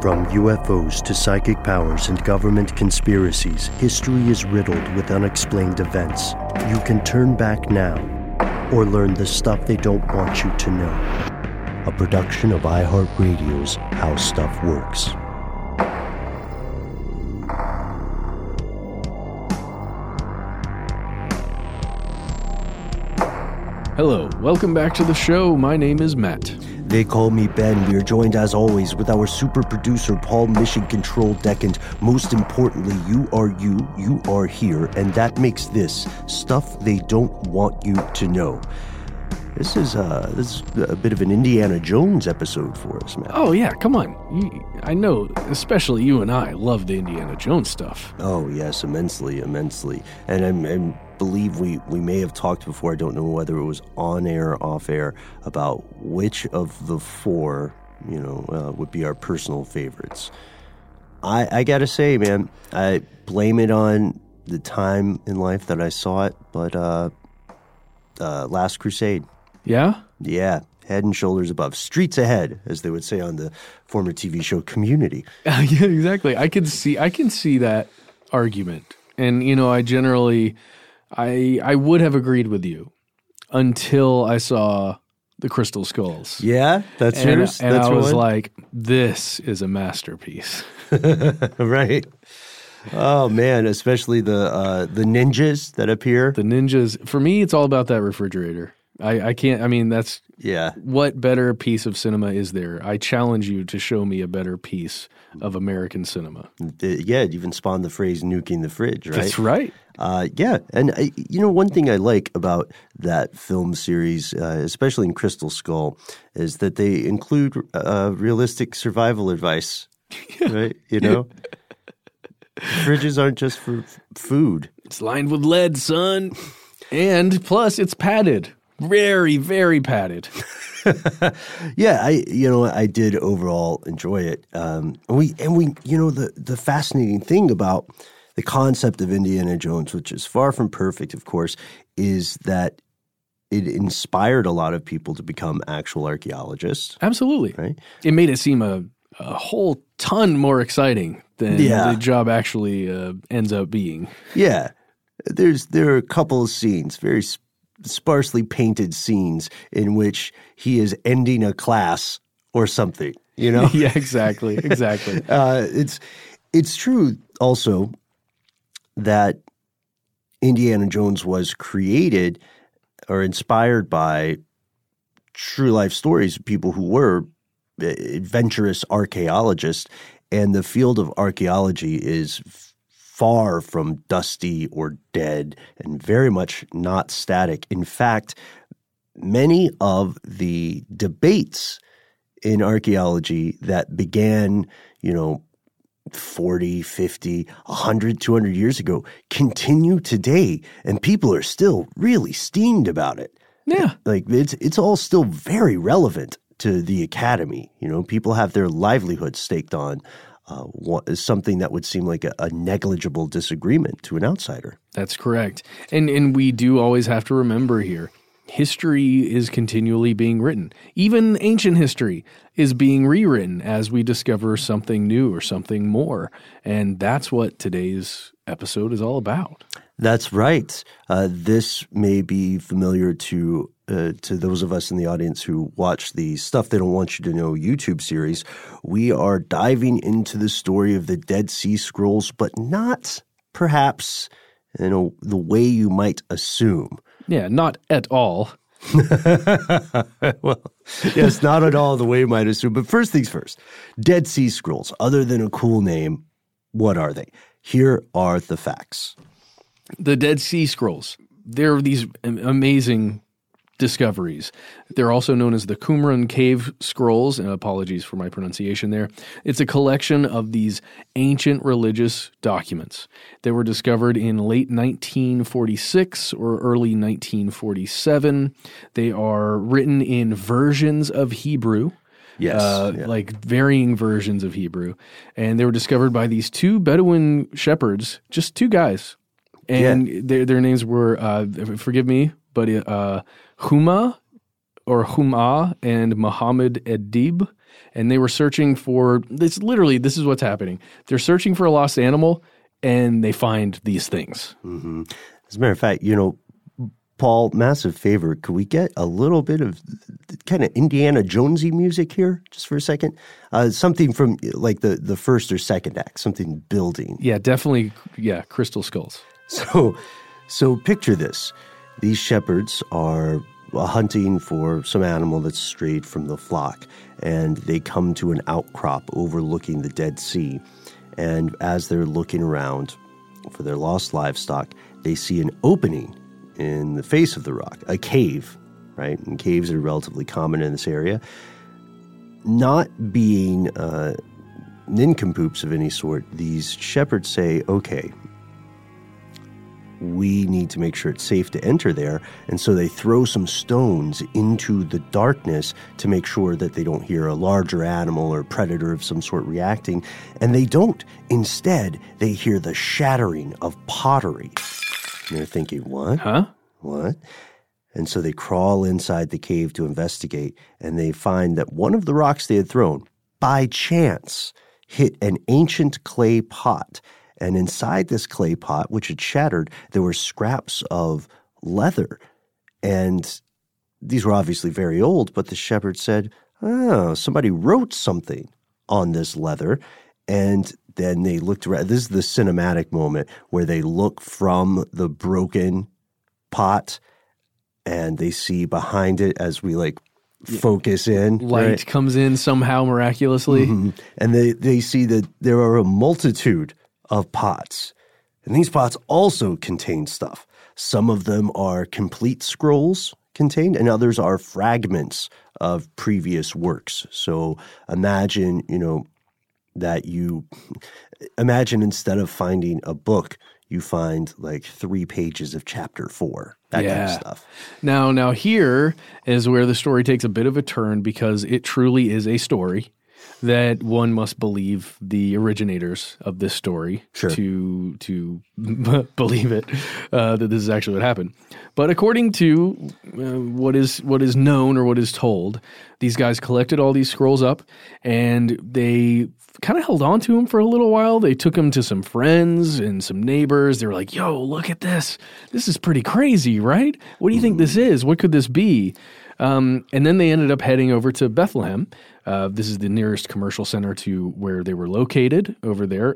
From UFOs to psychic powers and government conspiracies, history is riddled with unexplained events. You can turn back now or learn the stuff they don't want you to know. A production of iHeartRadio's How Stuff Works. Hello, welcome back to the show. My name is Matt. They call me Ben. We are joined as always with our super producer, Paul Mission Control Deck, and most importantly, you are here, and that makes this stuff they don't want you to know. This is a bit of an Indiana Jones episode for us, man. Oh yeah, come on. I know, especially you and I love the Indiana Jones stuff. Oh yes, immensely. And I believe we may have talked before, I don't know whether it was on air or off air, about which of the four, would be our personal favorites. I gotta say, man, I blame it on the time in life that I saw it, but Last Crusade. Yeah? Yeah, head and shoulders above. Streets ahead, as they would say on the former TV show Community. Yeah, exactly. I can see that argument. And, I would have agreed with you until I saw the Crystal Skulls. Yeah? That's yours? And I was like, this is a masterpiece. Right. Oh, man, especially the ninjas that appear. The ninjas. For me, it's all about that refrigerator. That's what better piece of cinema is there? I challenge you to show me a better piece of American cinema. Yeah, it even spawned the phrase nuking the fridge, right? That's right. Yeah, and one thing I like about that film series, especially in Crystal Skull, is that they include realistic survival advice, right? Fridges aren't just for food. It's lined with lead, son. And plus, it's padded. Very, very padded. Yeah, I did overall enjoy it. The fascinating thing about the concept of Indiana Jones, which is far from perfect, of course, is that it inspired a lot of people to become actual archaeologists. Absolutely. Right? It made it seem a whole ton more exciting than the job actually ends up being. Yeah. There are a couple of scenes, very sparsely painted scenes, in which he is ending a class or something, Yeah, exactly. It's true also that Indiana Jones was created or inspired by true life stories of people who were adventurous archaeologists, and the field of archaeology is far from dusty or dead and very much not static. In fact, many of the debates in archaeology that began, 40, 50, 100, 200 years ago continue today, and people are still really steamed about it. Yeah. Like it's all still very relevant to the academy. People have their livelihood staked on something that would seem like a negligible disagreement to an outsider. That's correct. And we do always have to remember here, history is continually being written. Even ancient history is being rewritten as we discover something new or something more. And that's what today's episode is all about. That's right. This may be familiar to those of us in the audience who watch the Stuff They Don't Want You to Know YouTube series. We are diving into the story of the Dead Sea Scrolls, but not perhaps the way you might assume. Yeah, not at all. Well, yes, not at all the way you might assume. But first things first, Dead Sea Scrolls, other than a cool name, what are they? Here are the facts. The Dead Sea Scrolls, they're these amazing discoveries. They're also known as the Qumran Cave Scrolls, and apologies for my pronunciation there. It's a collection of these ancient religious documents. They were discovered in late 1946 or early 1947. They are written in versions of Hebrew. Yes. Like varying versions of Hebrew. And they were discovered by these two Bedouin shepherds, just two guys. And their names were, forgive me, but Huma and Muhammad Edib. and they were searching for this. Literally, this is what's happening. They're searching for a lost animal, and they find these things. Mm-hmm. As a matter of fact, Paul, massive favor. Could we get a little bit of kind of Indiana Jonesy music here, just for a second? Something from like the first or second act, something building. Yeah, definitely. Yeah, Crystal Skulls. So picture this: these shepherds are hunting for some animal that's strayed from the flock, and they come to an outcrop overlooking the Dead Sea. And as they're looking around for their lost livestock, they see an opening in the face of the rock, a cave, right? And caves are relatively common in this area. Not being nincompoops of any sort, these shepherds say, okay, we need to make sure it's safe to enter there. And so they throw some stones into the darkness to make sure that they don't hear a larger animal or predator of some sort reacting. And they don't. Instead, they hear the shattering of pottery. And they're thinking, what? Huh? What? And so they crawl inside the cave to investigate, and they find that one of the rocks they had thrown, by chance, hit an ancient clay pot. And inside this clay pot, which had shattered, there were scraps of leather. And these were obviously very old, but the shepherd said, oh, somebody wrote something on this leather. And then they looked around. This is the cinematic moment where they look from the broken pot and they see behind it as we focus in. Light comes in somehow miraculously. Mm-hmm. And they see that there are a multitude of pots. And these pots also contain stuff. Some of them are complete scrolls contained, and others are fragments of previous works. So imagine, imagine instead of finding a book, you find 3 pages of chapter 4, that kind of stuff. Now here is where the story takes a bit of a turn, because it truly is a story that one must believe the originators of this story to believe it, that this is actually what happened. But according to what is known or what is told, these guys collected all these scrolls up, and they kind of held on to them for a little while. They took them to some friends and some neighbors. They were like, yo, look at this. This is pretty crazy, right? What do you think this is? What could this be? And then they ended up heading over to Bethlehem. This is the nearest commercial center to where they were located over there.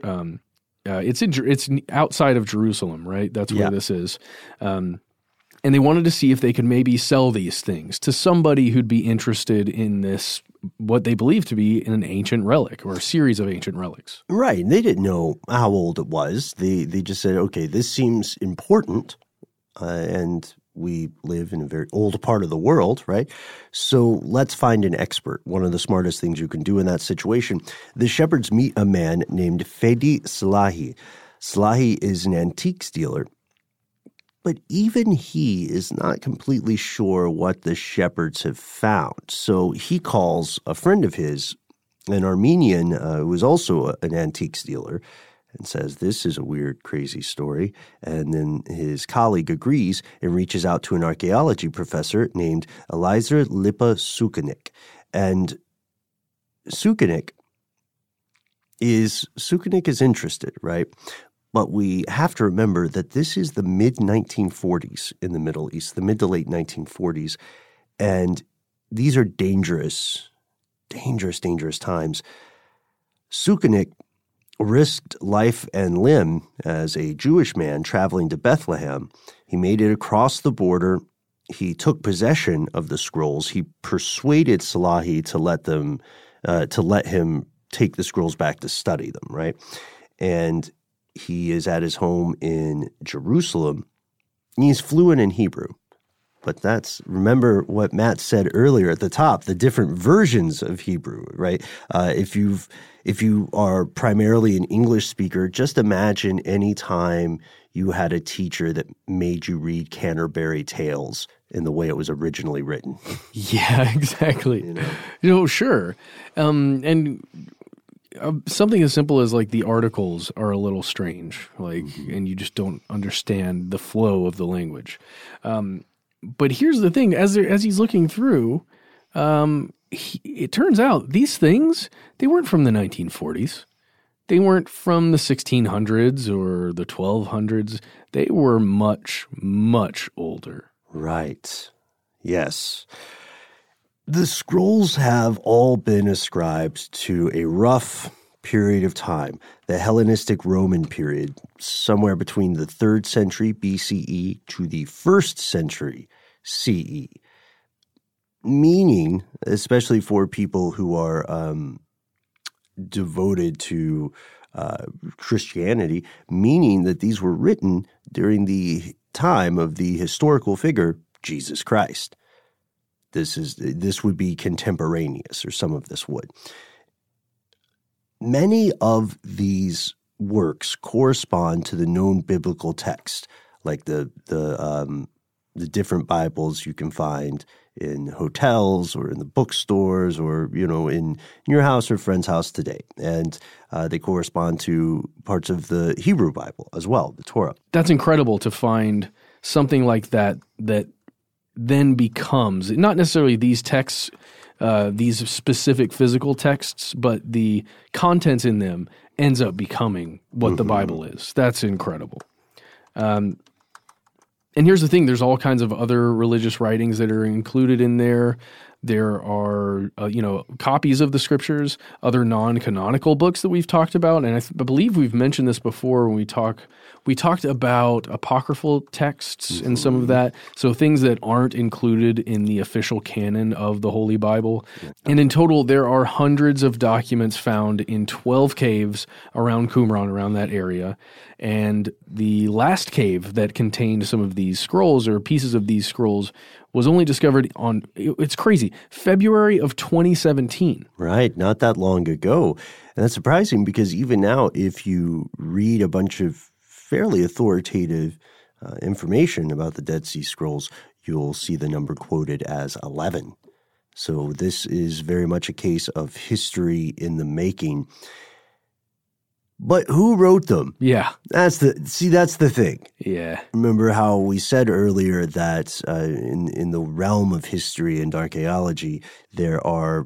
It's outside of Jerusalem, right? That's where this is. And they wanted to see if they could maybe sell these things to somebody who'd be interested in this, what they believe to be an ancient relic or a series of ancient relics. Right. And they didn't know how old it was. They just said, okay, this seems important, and we live in a very old part of the world, right? So let's find an expert. One of the smartest things you can do in that situation. The shepherds meet a man named Fedi Salahi. Salahi is an antiques dealer, but even he is not completely sure what the shepherds have found. So he calls a friend of his, an Armenian who is also an antiques dealer, and says, this is a weird, crazy story. And then his colleague agrees and reaches out to an archaeology professor named Eliezer Lipa Sukenik. And Sukenik is interested, right? But we have to remember that this is the mid-1940s in the Middle East, the mid to late 1940s. And these are dangerous times. Sukenik risked life and limb as a Jewish man traveling to Bethlehem. He made it across the border. He took possession of the scrolls. He persuaded Salahi to let him take the scrolls back to study them, right? And he is at his home in Jerusalem. He's fluent in Hebrew. But remember what Matt said earlier at the top, the different versions of Hebrew, right? If you are primarily an English speaker, just imagine any time you had a teacher that made you read Canterbury Tales in the way it was originally written. Yeah, exactly. Sure. And something as simple as the articles are a little strange, and you just don't understand the flow of the language. But here's the thing: as he's looking through, it turns out these things, they weren't from the 1940s. They weren't from the 1600s or the 1200s. They were much, much older. Right. Yes. The scrolls have all been ascribed to a rough period of time, the Hellenistic Roman period, somewhere between the 3rd century BCE to the 1st century CE. Meaning, especially for people who are devoted to Christianity, meaning that these were written during the time of the historical figure Jesus Christ. This would be contemporaneous, or some of this would. Many of these works correspond to the known biblical text, like the different Bibles you can find in hotels or in the bookstores or, in your house or friend's house today. And they correspond to parts of the Hebrew Bible as well, the Torah. That's incredible to find something like that then becomes, not necessarily these texts, these specific physical texts, but the contents in them ends up becoming what the Bible is. That's incredible. And here's the thing, there's all kinds of other religious writings that are included in there. There are, copies of the scriptures, other non-canonical books that we've talked about. And I believe we've mentioned this before when we talked about apocryphal texts and some of that. So things that aren't included in the official canon of the Holy Bible. And in total, there are hundreds of documents found in 12 caves around Qumran, around that area. And the last cave that contained some of these scrolls or pieces of these scrolls was only discovered on, it's crazy, February of 2017. Right, not that long ago. And that's surprising because even now, if you read a bunch of fairly authoritative information about the Dead Sea Scrolls, you'll see the number quoted as 11. So this is very much a case of history in the making. But who wrote them? Yeah. That's the thing. Yeah. Remember how we said earlier that in the realm of history and archaeology, there are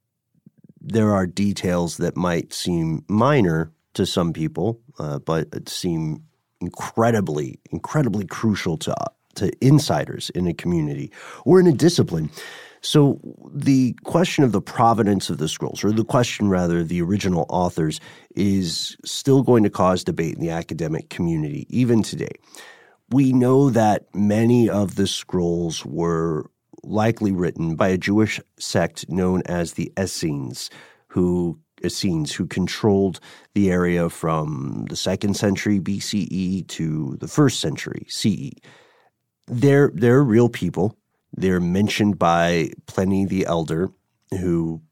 details that might seem minor to some people, but seem incredibly crucial to insiders in a community or in a discipline. So the question of the provenance of the scrolls, or the question rather, the original authors, is still going to cause debate in the academic community, even today. We know that many of the scrolls were likely written by a Jewish sect known as the Essenes, who controlled the area from the 2nd century BCE to the 1st century CE. They're real people. They're mentioned by Pliny the Elder, who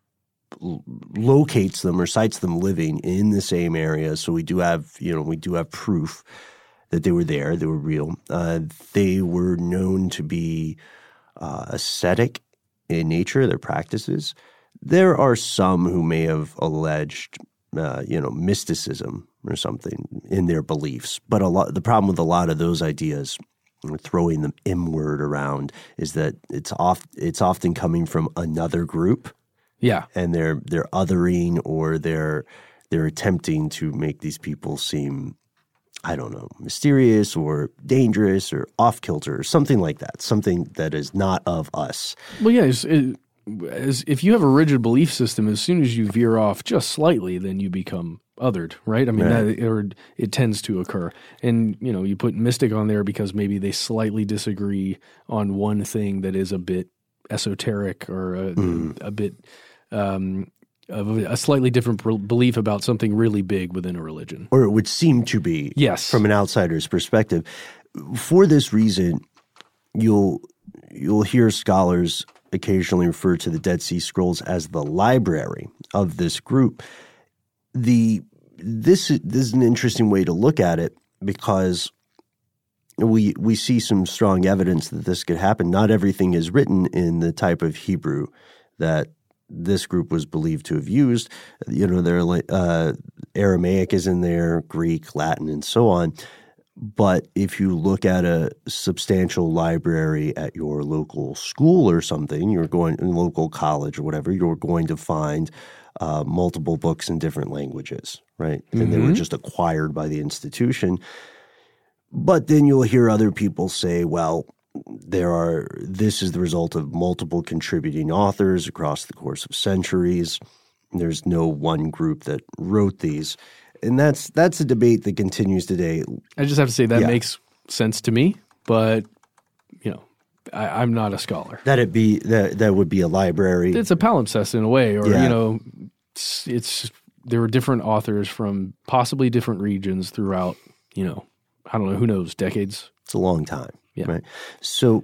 locates them or cites them living in the same area. So we do have proof that they were there. They were real. They were known to be ascetic in nature, their practices. There are some who may have alleged, mysticism or something in their beliefs. But the problem with a lot of those ideas, throwing them inward around, is that it's often coming from another group. Yeah. And they're othering, or they're attempting to make these people seem, I don't know, mysterious or dangerous or off kilter or something like that, something that is not of us. Well, yeah, as if you have a rigid belief system, as soon as you veer off just slightly, then you become othered, right? I mean, it tends to occur. And, you put mystic on there because maybe they slightly disagree on one thing that is a bit esoteric or a bit of a slightly different belief about something really big within a religion. Or it would seem to be, yes, from an outsider's perspective. For this reason, you'll hear scholars occasionally refer to the Dead Sea Scrolls as the library of this group. This is an interesting way to look at it, because we see some strong evidence that this could happen. Not everything is written in the type of Hebrew that this group was believed to have used. Aramaic is in there, Greek, Latin, and so on. But if you look at a substantial library at your local school or something, you're going in local college or whatever, you're going to find multiple books in different languages, right? And they were just acquired by the institution. But then you'll hear other people say, well, this is the result of multiple contributing authors across the course of centuries. There's no one group that wrote these. And that's a debate that continues today. I just have to say that makes sense to me, but I'm not a scholar. That would be a library. It's a palimpsest in a way, or it's there were different authors from possibly different regions throughout. I don't know, who knows, decades. It's a long time, yeah. Right? So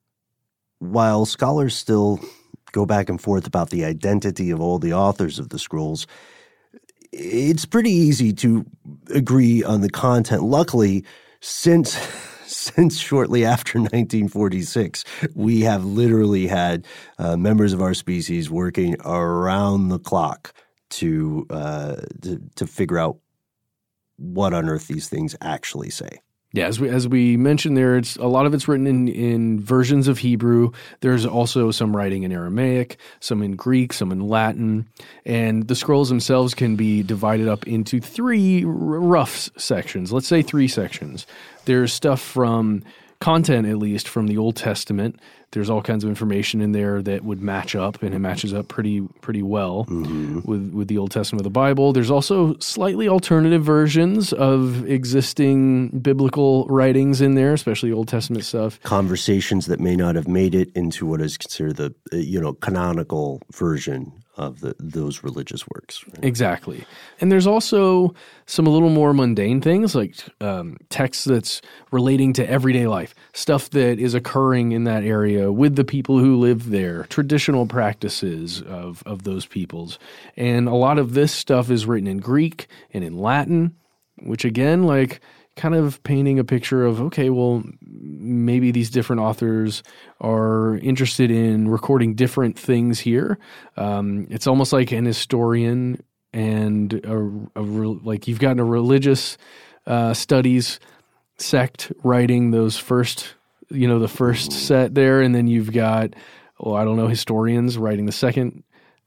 while scholars still go back and forth about the identity of all the authors of the scrolls, it's pretty easy to agree on the content. Luckily, since shortly after 1946, we have literally had members of our species working around the clock to figure out what on earth these things actually say. Yeah, as we mentioned there, a lot of it's written in versions of Hebrew. There's also some writing in Aramaic, some in Greek, some in Latin, and the scrolls themselves can be divided up into three rough sections. Let's say three sections. There's stuff from content, at least, from the Old Testament. There's all kinds of information in there that would match up, and it matches up pretty well with the Old Testament of the Bible. There's also slightly alternative versions of existing biblical writings in there, especially Old Testament stuff. Conversations that may not have made it into what is considered the canonical version of those religious works. Right? Exactly. And there's also some a little more mundane things like text that's relating to everyday life, stuff that is occurring in that area with the people who live there, traditional practices of those peoples. And a lot of this stuff is written in Greek and in Latin, which again, kind of painting a picture of, okay, well, maybe these different authors are interested in recording different things here. It's almost like an historian and you've gotten a religious studies sect writing those first, the first set there, and then you've got, historians writing the second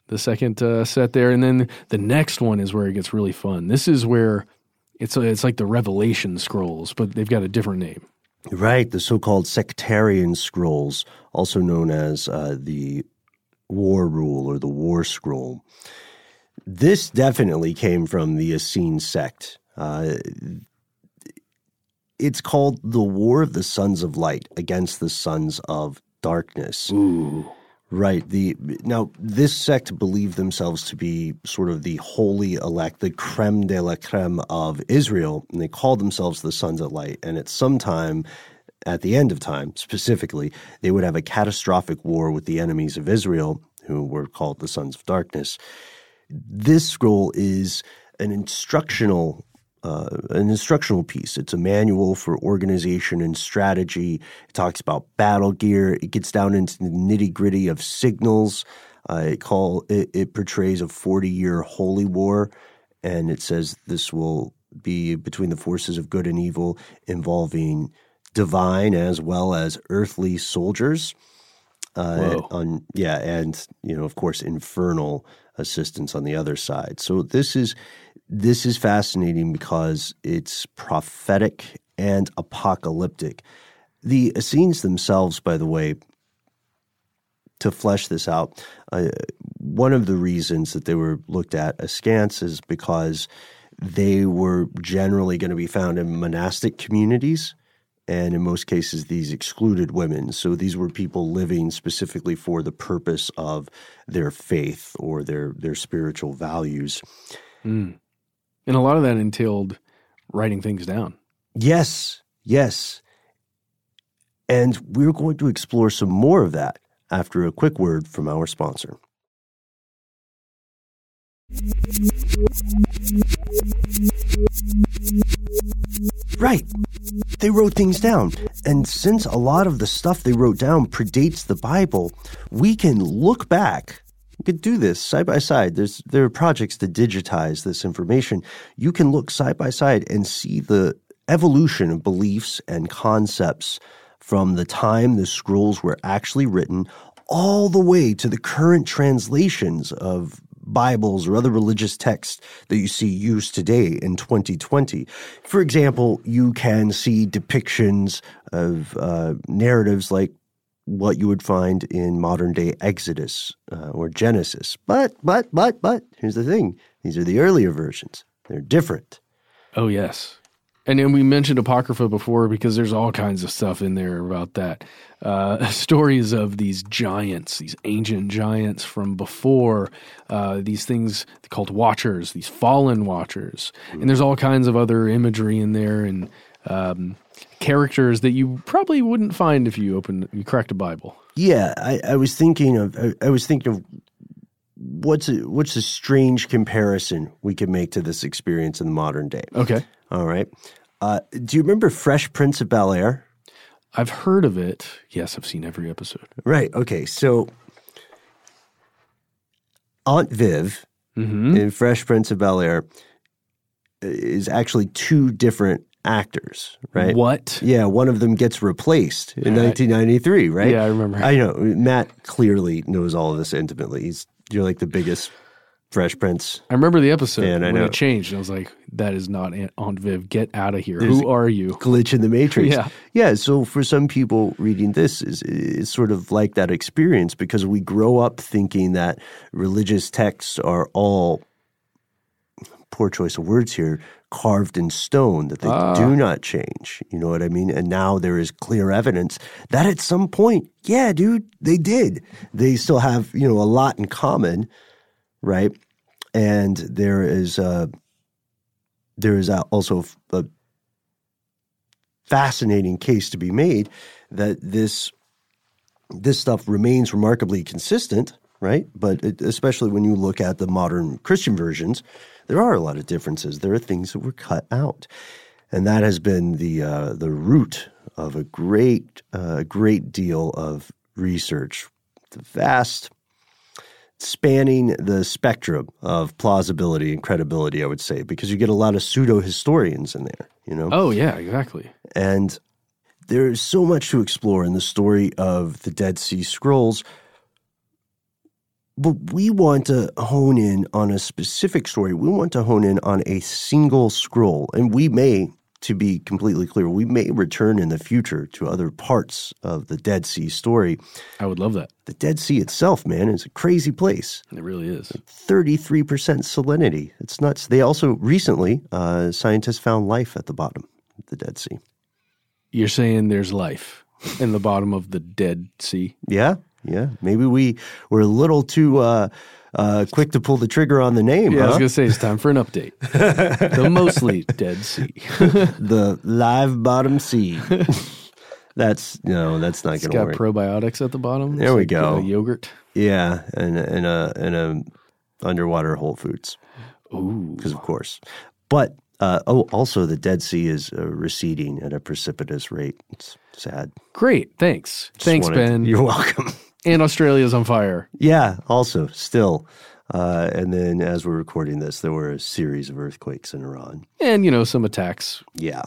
set there, and then the next one is where it gets really fun. This is where it's like the Revelation scrolls, but they've got a different name. Right, the so-called sectarian scrolls, also known as the War Rule or the War Scroll. This definitely came from the Essene sect. It's called the War of the Sons of Light against the Sons of Darkness. Ooh. Right. Now, this sect believed themselves to be sort of the holy elect, the creme de la creme of Israel, and they called themselves the Sons of Light. And at some time, at the end of time specifically, they would have a catastrophic war with the enemies of Israel, who were called the Sons of Darkness. This scroll is an instructional piece. It's a manual for organization and strategy. It talks about battle gear. It gets down into the nitty-gritty of signals. It portrays a 40-year holy war, and it says this will be between the forces of good and evil, involving divine as well as earthly soldiers. And of course, infernal assistance on the other side. So this is fascinating because it's prophetic and apocalyptic. The Essenes themselves, by the way, to flesh this out, one of the reasons that they were looked at askance is because they were generally going to be found in monastic communities, and in most cases, these excluded women. So these were people living specifically for the purpose of their faith or their spiritual values. Mm. And a lot of that entailed writing things down. Yes. And we're going to explore some more of that after a quick word from our sponsor. Right. They wrote things down. And since a lot of the stuff they wrote down predates the Bible, we can look back. You could do this side by side. There are projects to digitize this information. You can look side by side and see the evolution of beliefs and concepts from the time the scrolls were actually written all the way to the current translations of Bibles or other religious texts that you see used today in 2020. For example, you can see depictions of narratives like what you would find in modern-day Exodus or Genesis. But, here's the thing. These are the earlier versions. They're different. Oh, yes. And then we mentioned Apocrypha before because there's all kinds of stuff in there about that. Stories of these giants, these ancient giants from before, these things called watchers, these fallen watchers. And there's all kinds of other imagery in there and characters that you probably wouldn't find if you cracked a Bible. Yeah, I was thinking of what's a strange comparison we could make to this experience in the modern day. Okay. All right. Do you remember Fresh Prince of Bel-Air? I've heard of it. Yes, I've seen every episode. Right. Okay. So Aunt Viv in Fresh Prince of Bel-Air is actually two different actors, right? What? Yeah, one of them gets replaced in 1993, right? Yeah, I remember. I know. Matt clearly knows all of this intimately. You're like the biggest Fresh Prince. I remember the episode when know. it changed. And I was like, that is not Aunt Viv. Get out of here. Who are you? Glitch in the Matrix. Yeah. Yeah, so for some people reading this is sort of like that experience because we grow up thinking that religious texts are all, poor choice of words here, carved in stone, that they do not change. You know what I mean? And now there is clear evidence that at some point, yeah, dude, they did. They still have, a lot in common, right? And there is also a fascinating case to be made that this stuff remains remarkably consistent, right? But especially when you look at the modern Christian versions, there are a lot of differences. There are things that were cut out, and that has been the root of a great deal of research, the vast spanning the spectrum of plausibility and credibility, I would say, because you get a lot of pseudo-historians in there, Oh, yeah, exactly. And there's so much to explore in the story of the Dead Sea Scrolls, but we want to hone in on a specific story. We want to hone in on a single scroll, and we may, to be completely clear, we may return in the future to other parts of the Dead Sea story. I would love that. The Dead Sea itself, man, is a crazy place. It really is. 33% salinity. It's nuts. They also recently, scientists found life at the bottom of the Dead Sea. You're saying there's life in the bottom of the Dead Sea? Yeah. Maybe we were a little too quick to pull the trigger on the name. Yeah, I was going to say it's time for an update. The mostly Dead Sea. The live bottom sea. That's not going to work. It's got probiotics at the bottom. There we go. Yogurt. Yeah, and a underwater Whole Foods. Ooh. Because of course. But also the Dead Sea is receding at a precipitous rate. It's sad. Great. Thanks. Thanks, Ben. You're welcome. And Australia's on fire. Yeah, also, still. And then as we're recording this, there were a series of earthquakes in Iran. And, some attacks. Yeah.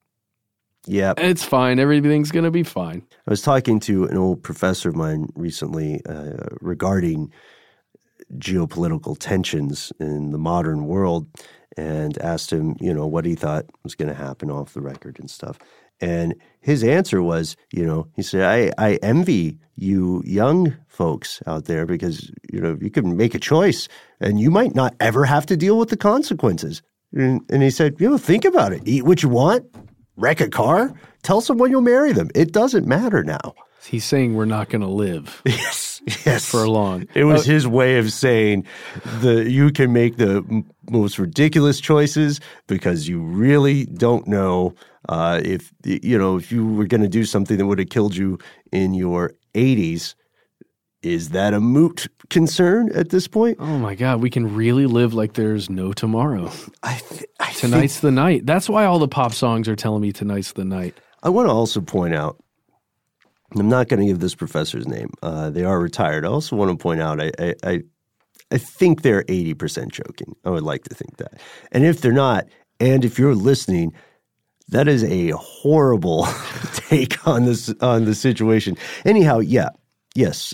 It's fine. Everything's going to be fine. I was talking to an old professor of mine recently regarding geopolitical tensions in the modern world and asked him, what he thought was going to happen off the record and stuff. And his answer was, he said, I envy you young folks out there because, you can make a choice and you might not ever have to deal with the consequences. And he said, think about it. Eat what you want, wreck a car, tell someone you'll marry them. It doesn't matter now. He's saying we're not going to live. Yes. For long. It was his way of saying you can make the most ridiculous choices because you really don't know if you were going to do something that would have killed you in your 80s. Is that a moot concern at this point? Oh my God, we can really live like there's no tomorrow. Tonight's the night. That's why all the pop songs are telling me tonight's the night. I want to also point out, I'm not going to give this professor's name. They are retired. I also want to point out, I think they're 80% joking. I would like to think that. And if they're not, and if you're listening, That is a horrible take on the situation. Anyhow, yes,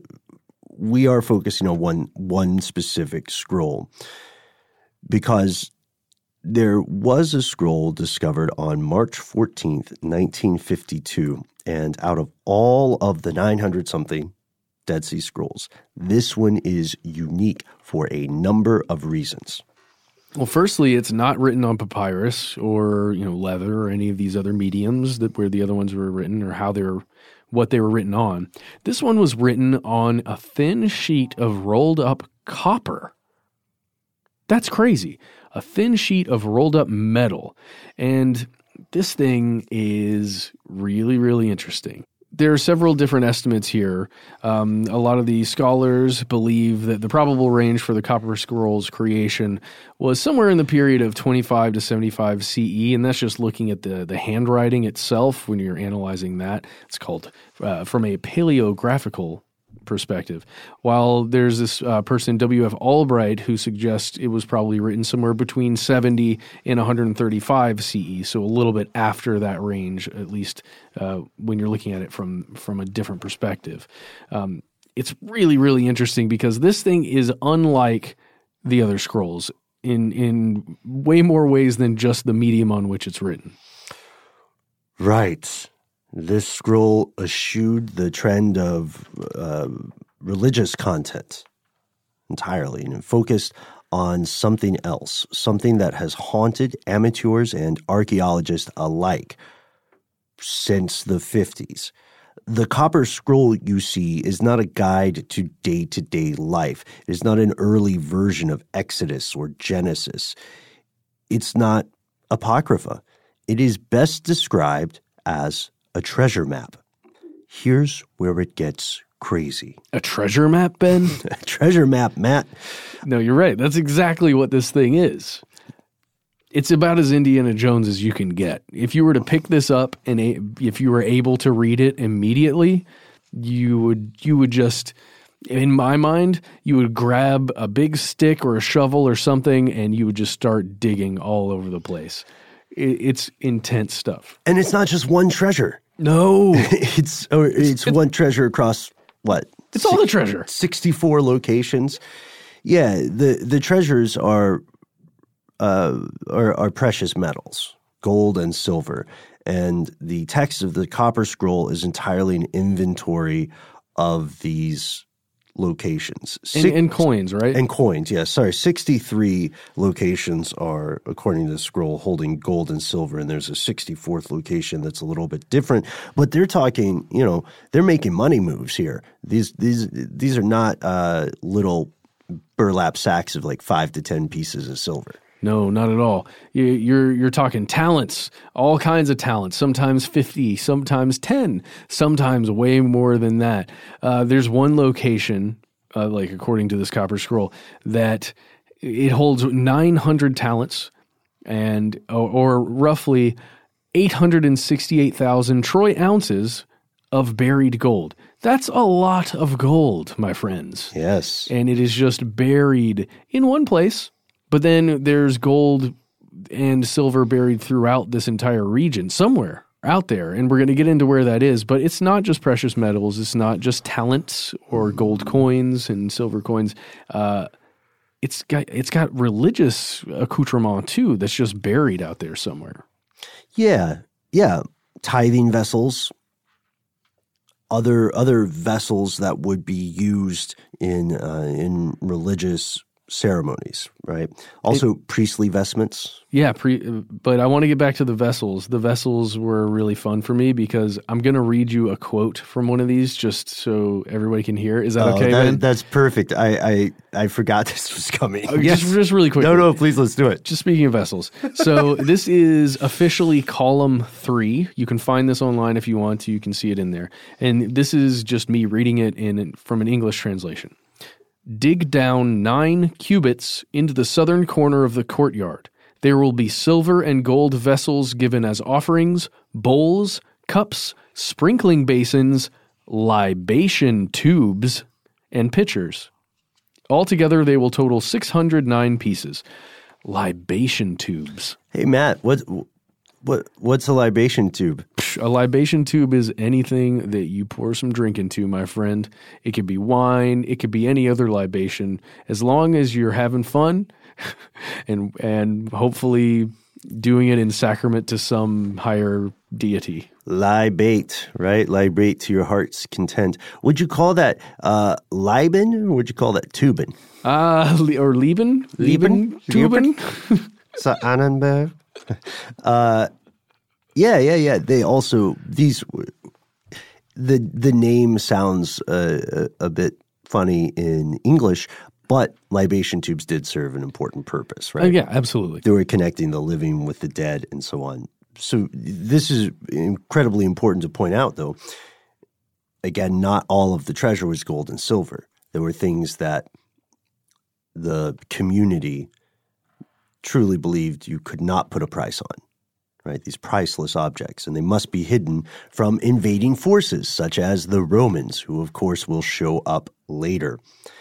we are focusing on one specific scroll because there was a scroll discovered on March 14th, 1952, and out of all of the 900-something Dead Sea Scrolls, this one is unique for a number of reasons. Well, firstly, it's not written on papyrus or leather or any of these other mediums where the other ones were written or what they were written on. This one was written on a thin sheet of rolled up copper. That's crazy. A thin sheet of rolled up metal. And this thing is really, really interesting. There are several different estimates here. A lot of the scholars believe that the probable range for the Copper Scrolls creation was somewhere in the period of 25 to 75 CE, and that's just looking at the handwriting itself when you're analyzing that. It's called from a paleographical perspective. While there's this person, W.F. Albright, who suggests it was probably written somewhere between 70 and 135 CE, so a little bit after that range, at least when you're looking at it from a different perspective. It's really, really interesting because this thing is unlike the other scrolls in way more ways than just the medium on which it's written. Right. This scroll eschewed the trend of religious content entirely and focused on something else, something that has haunted amateurs and archaeologists alike since the 50s. The Copper Scroll you see is not a guide to day-to-day life. It is not an early version of Exodus or Genesis. It's not Apocrypha. It is best described as a treasure map. Here's where it gets crazy. A treasure map, Ben? A treasure map, Matt. No, you're right. That's exactly what this thing is. It's about as Indiana Jones as you can get. If you were to pick this up and if you were able to read it immediately, you would just, in my mind, you would grab a big stick or a shovel or something and you would just start digging all over the place. It's intense stuff. And it's not just one treasure. No. It's one treasure across what? It's all the treasure. 64 locations. Yeah, the treasures are precious metals, gold and silver. And the text of the Copper Scroll is entirely an inventory of these locations. And coins, right? And coins, yes. Sorry, 63 locations are, according to the scroll, holding gold and silver, and there's a 64th location that's a little bit different. But they're talking, they're making money moves here. These are not little burlap sacks of like 5 to 10 pieces of silver. No, not at all. You're talking talents, all kinds of talents, sometimes 50, sometimes 10, sometimes way more than that. There's one location, like according to this Copper Scroll, that it holds 900 talents and or roughly 868,000 troy ounces of buried gold. That's a lot of gold, my friends. Yes. And it is just buried in one place. But then there's gold and silver buried throughout this entire region somewhere out there. And we're going to get into where that is. But it's not just precious metals. It's not just talents or gold coins and silver coins. It's got religious accoutrement too that's just buried out there somewhere. Yeah. Tithing vessels, other vessels that would be used in religious ceremonies, right? Also, priestly vestments. Yeah, but I want to get back to the vessels. The vessels were really fun for me because I'm going to read you a quote from one of these just so everybody can hear. Is that okay, Ben? That's perfect. I forgot this was coming. Yes. Just really quick. No, please, let's do it. Just speaking of vessels. So this is officially column 3. You can find this online if you want to. You can see it in there. And this is just me reading it from an English translation. Dig down 9 cubits into the southern corner of the courtyard. There will be silver and gold vessels given as offerings, bowls, cups, sprinkling basins, libation tubes, and pitchers. Altogether, they will total 609 pieces. Libation tubes. Hey, Matt, What's a libation tube? A libation tube is anything that you pour some drink into, my friend. It could be wine. It could be any other libation. As long as you're having fun and hopefully doing it in sacrament to some higher deity. Libate, right? Libate to your heart's content. Would you call that Liben, or would you call that Tuben? Or Lieben? Tuben? So Annenberg? Yeah. They also, the name sounds a bit funny in English, but libation tubes did serve an important purpose, right? Yeah, absolutely. They were connecting the living with the dead and so on. So this is incredibly important to point out, though. Again, not all of the treasure was gold and silver. There were things that the community truly believed you could not put a price on, right? These priceless objects, and they must be hidden from invading forces such as the Romans, who of course will show up later.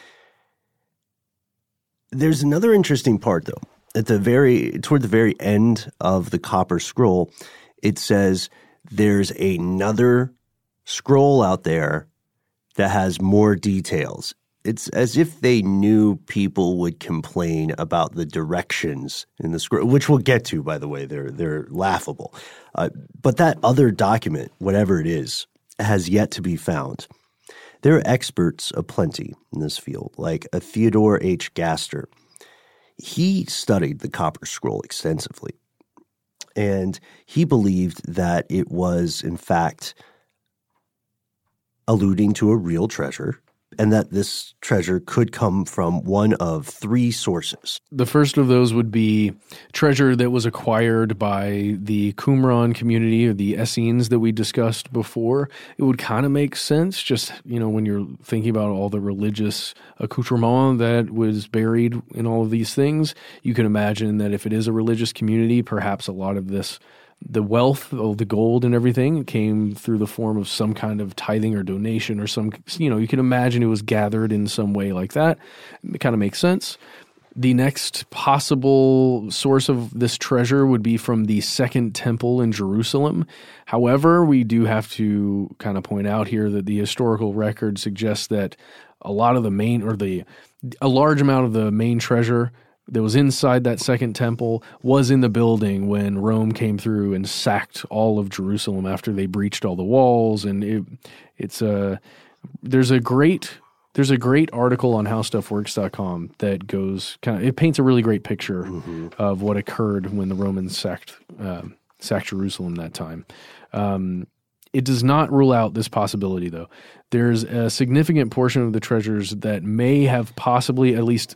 There's another interesting part, though. Toward the very end of the Copper Scroll, it says there's another scroll out there that has more details. It's as if they knew people would complain about the directions in the scroll, which we'll get to, by the way. They're laughable. But that other document, whatever it is, has yet to be found. There are experts aplenty in this field, like a Theodore H. Gaster. He studied the Copper Scroll extensively, and he believed that it was, in fact, alluding to a real treasure, and that this treasure could come from one of three sources. The first of those would be treasure that was acquired by the Qumran community, or the Essenes that we discussed before. It would kind of make sense, just, when you're thinking about all the religious accoutrement that was buried in all of these things. You can imagine that if it is a religious community, perhaps a lot of the wealth of the gold and everything came through the form of some kind of tithing or donation or some, you can imagine it was gathered in some way like that. It kind of makes sense. The next possible source of this treasure would be from the Second Temple in Jerusalem. However, we do have to kind of point out here that the historical record suggests that a large amount of the main treasure that was inside that Second Temple was in the building when Rome came through and sacked all of Jerusalem after they breached all the walls. And there's a great article on howstuffworks.com that it paints a really great picture of what occurred when the Romans sacked Jerusalem that time. It does not rule out this possibility, though. There's a significant portion of the treasures that may have possibly, at least,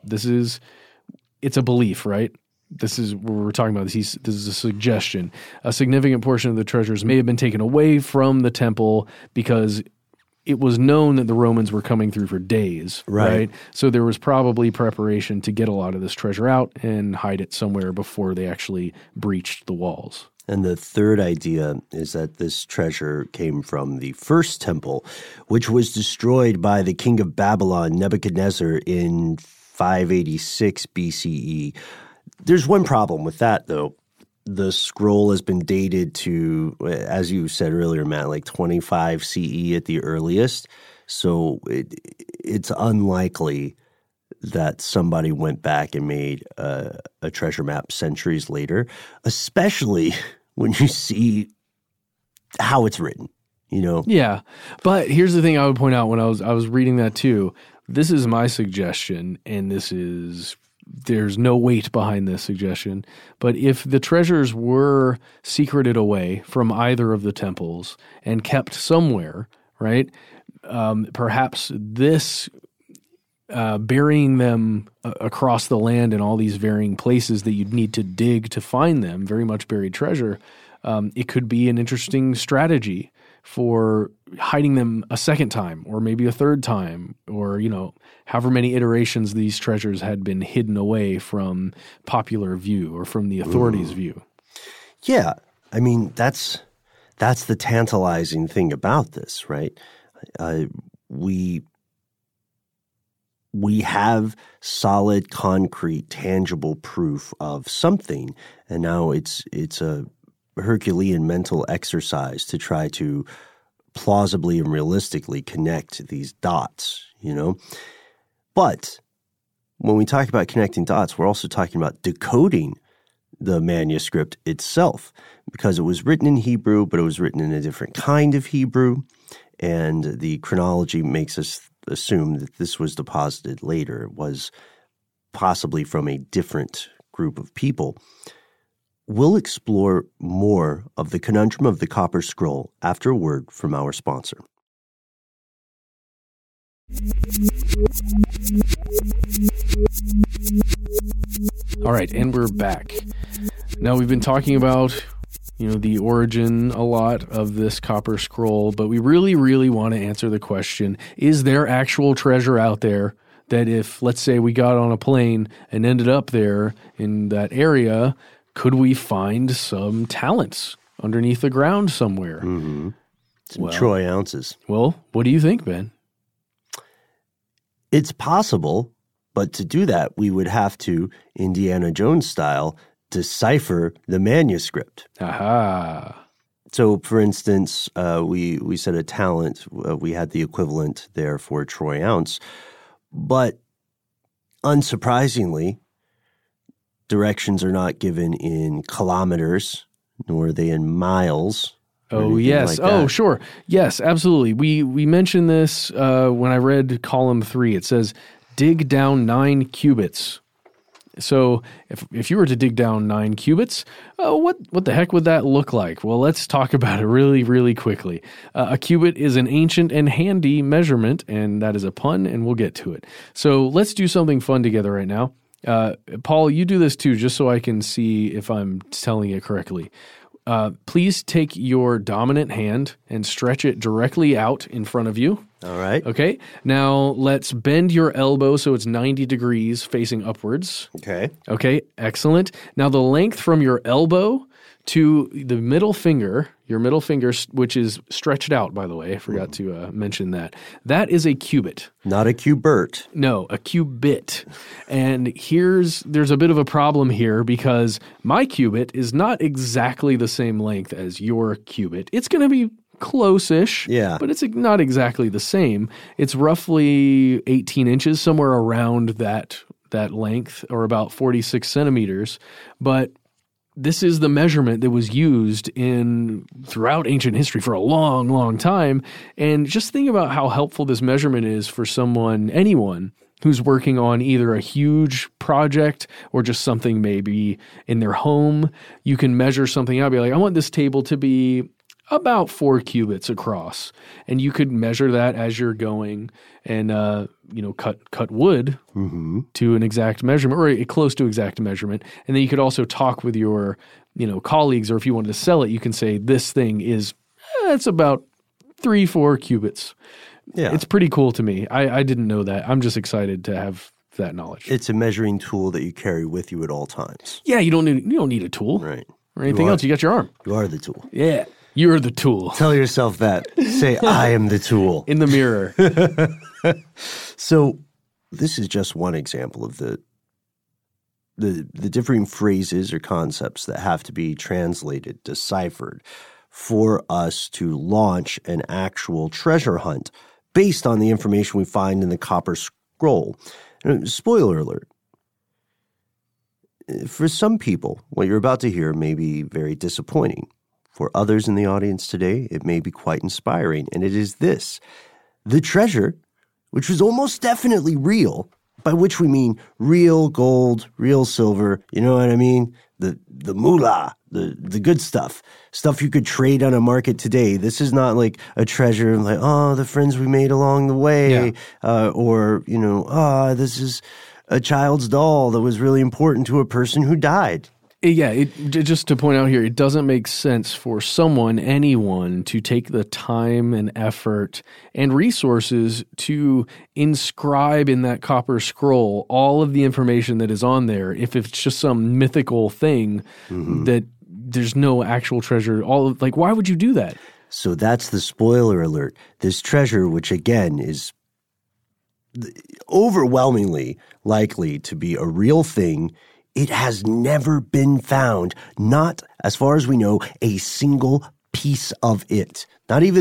it's a belief, right? This is what we're talking about. This is a suggestion. A significant portion of the treasures may have been taken away from the temple because it was known that the Romans were coming through for days, right? So there was probably preparation to get a lot of this treasure out and hide it somewhere before they actually breached the walls. And the third idea is that this treasure came from the first temple, which was destroyed by the king of Babylon, Nebuchadnezzar, in 586 BCE. There's one problem with that, though. The scroll has been dated to, as you said earlier, Matt, like 25 CE at the earliest. So it's unlikely that somebody went back and made a treasure map centuries later, especially when you see how it's written, Yeah, but here's the thing I would point out when I was reading that too. This is my suggestion, and there's no weight behind this suggestion, but if the treasures were secreted away from either of the temples and kept somewhere, right, perhaps this burying them across the land in all these varying places that you'd need to dig to find them, very much buried treasure, it could be an interesting strategy for hiding them a second time or maybe a third time, or, however many iterations these treasures had been hidden away from popular view or from the authorities' view. Yeah. I mean, that's the tantalizing thing about this, right? We have solid, concrete, tangible proof of something, and now it's a Herculean mental exercise to try to plausibly and realistically connect these dots, you know? But when we talk about connecting dots, we're also talking about decoding the manuscript itself, because it was written in Hebrew, but it was written in a different kind of Hebrew, and the chronology makes us assume that this was deposited later. It was possibly from a different group of people. We'll explore more of the conundrum of the Copper Scroll after a word from our sponsor. All right, and we're back. Now, we've been talking about, the origin a lot of this Copper Scroll, but we really, really want to answer the question, is there actual treasure out there that if, let's say, we got on a plane and ended up there in that area, could we find some talents underneath the ground somewhere? Mm-hmm. Some troy ounces. Well, what do you think, Ben? It's possible, but to do that, we would have to, Indiana Jones style, decipher the manuscript. Aha. So, for instance, we said a talent. We had the equivalent there for a troy ounce. But unsurprisingly, directions are not given in kilometers, nor are they in miles. Oh, yes. Like sure. Yes, absolutely. We mentioned this when I read column 3. It says, dig down 9 cubits. So if you were to dig down 9 cubits, what the heck would that look like? Well, let's talk about it really, really quickly. A cubit is an ancient and handy measurement, and that is a pun, and we'll get to it. So let's do something fun together right now. Paul, you do this too, just so I can see if I'm telling it correctly. Please take your dominant hand and stretch it directly out in front of you. All right. Okay. Now let's bend your elbow so it's 90 degrees facing upwards. Okay. Okay. Excellent. Now the length from your elbow to the middle finger, your middle finger, which is stretched out, by the way, I forgot to mention that. That is a cubit. Not a cubert. No, a cubit. And there's a bit of a problem here because my cubit is not exactly the same length as your cubit. It's going to be close-ish, but it's not exactly the same. It's roughly 18 inches, somewhere around that length, or about 46 centimeters. But this is the measurement that was used throughout ancient history for a long, long time. And just think about how helpful this measurement is for anyone who's working on either a huge project or just something maybe in their home. You can measure something out, be like, I want this table to be about 4 cubits across. And you could measure that as you're going and, cut wood to an exact measurement, or a close to exact measurement. And then you could also talk with your, colleagues, or if you wanted to sell it, you can say this thing is, it's about 3-4 cubits. Yeah. It's pretty cool to me. I didn't know that. I'm just excited to have that knowledge. It's a measuring tool that you carry with you at all times. Yeah, you don't need a tool. Right. Or anything else. You got your arm. You are the tool. Yeah. You're the tool. Tell yourself that. Say, I am the tool. In the mirror. So this is just one example of the differing phrases or concepts that have to be translated, deciphered, for us to launch an actual treasure hunt based on the information we find in the Copper Scroll. And spoiler alert. For some people, what you're about to hear may be very disappointing. For others in the audience today, it may be quite inspiring, and it is this. The treasure, which was almost definitely real, by which we mean real gold, real silver, you know what I mean? The moolah, the good stuff you could trade on a market today. This is not like a treasure like, the friends we made along the way, or, this is a child's doll that was really important to a person who died. Yeah, just to point out here, it doesn't make sense for anyone, to take the time and effort and resources to inscribe in that Copper Scroll all of the information that is on there if it's just some mythical thing that there's no actual treasure. Why would you do that? So that's the spoiler alert. This treasure, which again is overwhelmingly likely to be a real thing, it has never been found, not, as far as we know, a single piece of it. Not even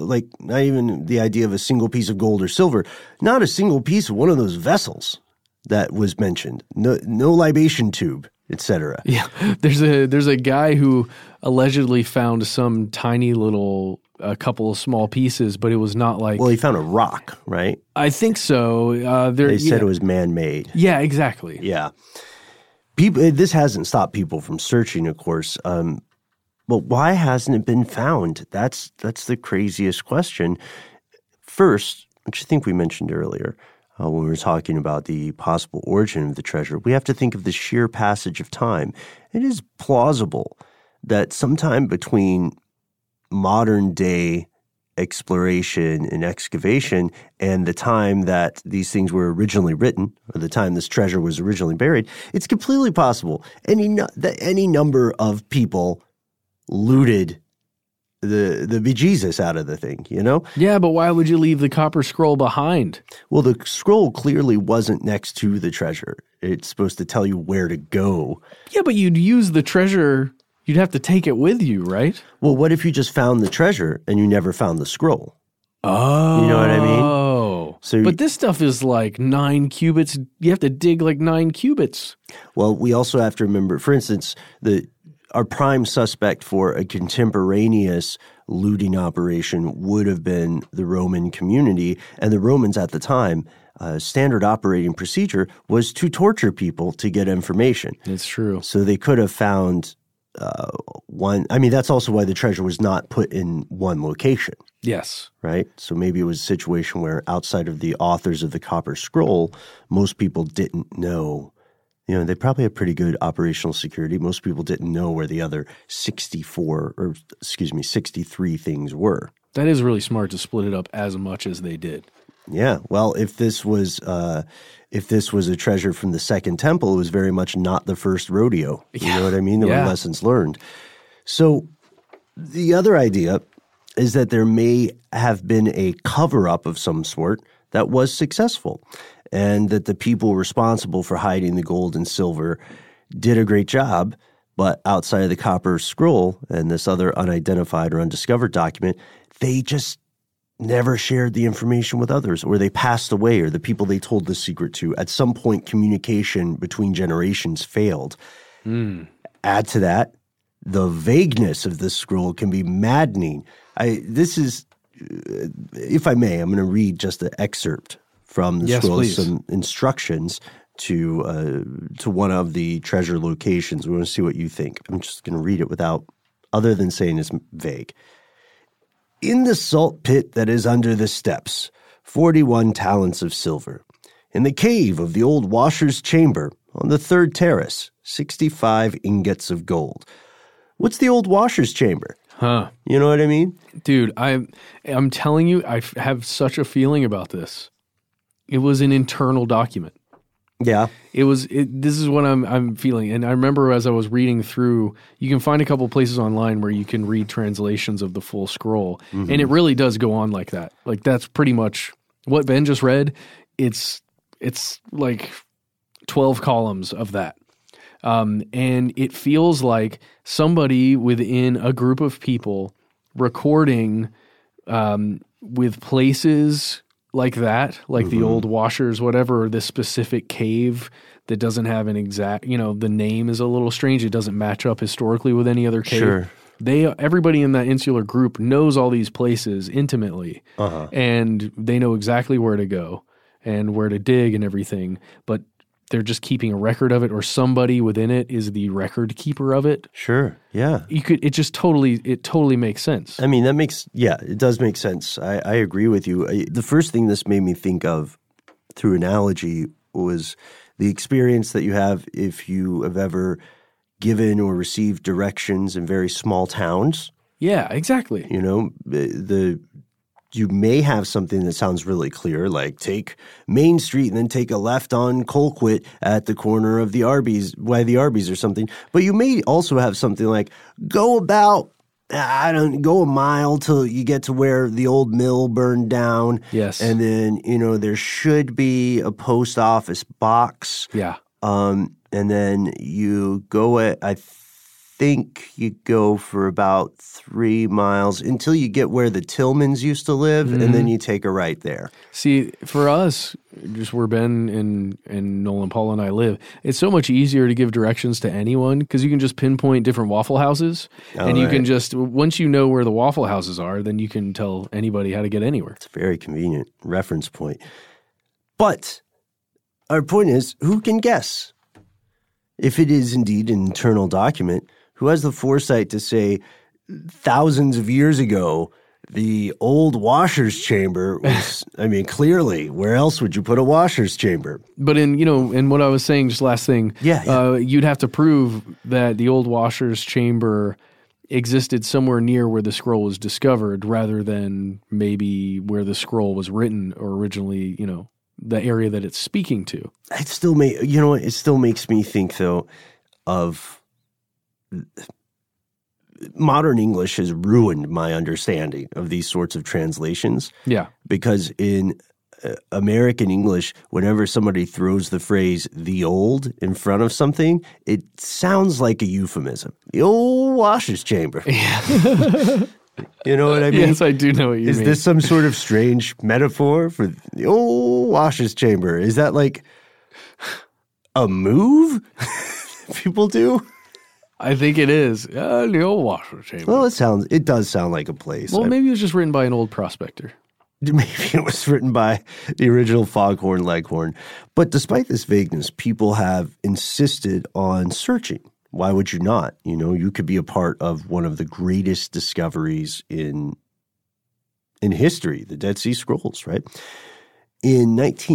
the idea of a single piece of gold or silver. Not a single piece of one of those vessels that was mentioned. No libation tube, etc. Yeah, there's a guy who allegedly found some tiny little a couple of small pieces, but it was not like. Well, he found a rock, right? I think so. They said it was man-made. Yeah, exactly. Yeah. This hasn't stopped people from searching, of course. But why hasn't it been found? That's the craziest question. First, which I think we mentioned earlier when we were talking about the possible origin of the treasure, we have to think of the sheer passage of time. It is plausible that sometime between modern day exploration and excavation and the time that these things were originally written, or the time this treasure was originally buried, it's completely possible that any number of people looted the bejesus out of the thing, you know? Yeah, but why would you leave the copper scroll behind? Well, the scroll clearly wasn't next to the treasure. It's supposed to tell you where to go. Yeah, but you'd use the treasure. You'd have to take it with you, right? Well, what if you just found the treasure and you never found the scroll? Oh. You know what I mean? But this stuff is like 9 cubits. You have to dig like 9 cubits. Well, we also have to remember, for instance, our prime suspect for a contemporaneous looting operation would have been the Roman community. And the Romans at the time, standard operating procedure was to torture people to get information. It's true. So they could have found one. I mean, that's also why the treasure was not put in one location. Yes. Right? So maybe it was a situation where outside of the authors of the Copper Scroll, most people didn't know. You know, they probably had pretty good operational security. Most people didn't know where the other 63 things were. That is really smart to split it up as much as they did. Yeah. Well, if this was a treasure from the Second Temple, it was very much not the first rodeo. You know what I mean? There were lessons learned. So the other idea is that there may have been a cover-up of some sort that was successful, and that the people responsible for hiding the gold and silver did a great job, but outside of the Copper Scroll and this other unidentified or undiscovered document, they just never shared the information with others, or they passed away, or the people they told the secret to. At some point, communication between generations failed. Add to that, the vagueness of this scroll can be maddening. If I may, I'm going to read just an excerpt from the scroll, some instructions to one of the treasure locations. We want to see what you think. I'm just going to read it other than saying it's vague. In the salt pit that is under the steps, 41 talents of silver. In the cave of the old washer's chamber, on the third terrace, 65 ingots of gold. What's the old washer's chamber? Huh. You know what I mean? Dude, I'm telling you, I have such a feeling about this. It was an internal document. Yeah. This is what I'm feeling. And I remember as I was reading through, you can find a couple places online where you can read translations of the full scroll. Mm-hmm. And it really does go on like that. Like that's pretty much what Ben just read. It's like 12 columns of that. And it feels like somebody within a group of people recording with places like that, like the old washers, whatever, or this specific cave that doesn't have an exact, the name is a little strange. It doesn't match up historically with any other cave. Sure. Everybody in that insular group knows all these places intimately, and they know exactly where to go and where to dig and everything, but they're just keeping a record of it, or somebody within it is the record keeper of it. Sure. Yeah. It totally makes sense. I mean, it does make sense. I agree with you. The first thing this made me think of through analogy was the experience that you have if you have ever given or received directions in very small towns. Yeah, exactly. You may have something that sounds really clear, like take Main Street and then take a left on Colquitt at the corner of the Arby's, by the Arby's or something. But you may also have something like go a mile till you get to where the old mill burned down. Yes. And then, there should be a post office box. Yeah. And then you go I think you go for about 3 miles until you get where the Tillmans used to live, and then you take a right there. See, for us, just where Ben and Nolan, Paul, and I live, it's so much easier to give directions to anyone because you can just pinpoint different Waffle Houses, and you can just, once you know where the Waffle Houses are, then you can tell anybody how to get anywhere. It's a very convenient reference point. But our point is, who can guess? If it is indeed an internal document, who has the foresight to say thousands of years ago, the old washer's chamber was, I mean, clearly, where else would you put a washer's chamber? But in what I was saying, just last thing, you'd have to prove that the old washer's chamber existed somewhere near where the scroll was discovered rather than maybe where the scroll was written or originally, the area that it's speaking to. It still makes me think, though, of modern English has ruined my understanding of these sorts of translations. Yeah. Because in American English, whenever somebody throws the phrase "the old" in front of something, it sounds like a euphemism. The old washer's chamber. Yeah. You know what I mean? Yes, I do know what you mean. Is this some sort of strange metaphor for the old washer's chamber? Is that like a move people do? I think it is. The old washer's chamber. Well, it does sound like a place. Well, maybe it was just written by an old prospector. Maybe it was written by the original Foghorn Leghorn. But despite this vagueness, people have insisted on searching. Why would you not? You could be a part of one of the greatest discoveries in history, the Dead Sea Scrolls, right? In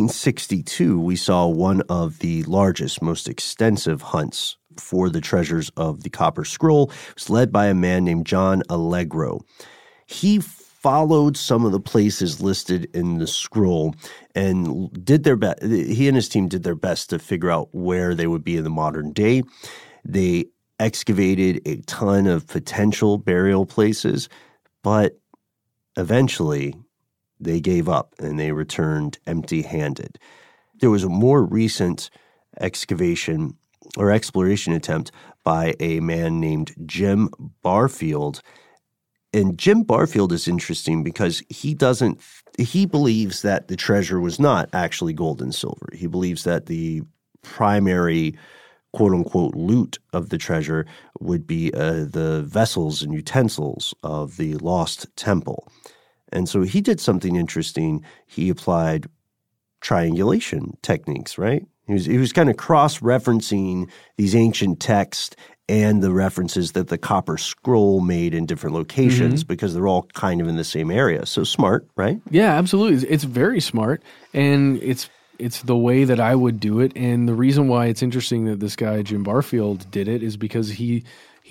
1962, we saw one of the largest, most extensive hunts for the treasures of the Copper Scroll. It was led by a man named John Allegro. He followed some of the places listed in the scroll and did their best. He and his team did their best to figure out where they would be in the modern day. They excavated a ton of potential burial places, but eventually they gave up and they returned empty-handed. There was a more recent excavation or exploration attempt by a man named Jim Barfield. And Jim Barfield is interesting because he believes that the treasure was not actually gold and silver. He believes that the primary quote-unquote loot of the treasure would be the vessels and utensils of the lost temple. And so he did something interesting. He applied triangulation techniques, right? He was kind of cross-referencing these ancient texts and the references that the Copper Scroll made in different locations because they're all kind of in the same area. So smart, right? Yeah, absolutely. It's very smart, and it's the way that I would do it. And the reason why it's interesting that this guy, Jim Barfield, did it is because he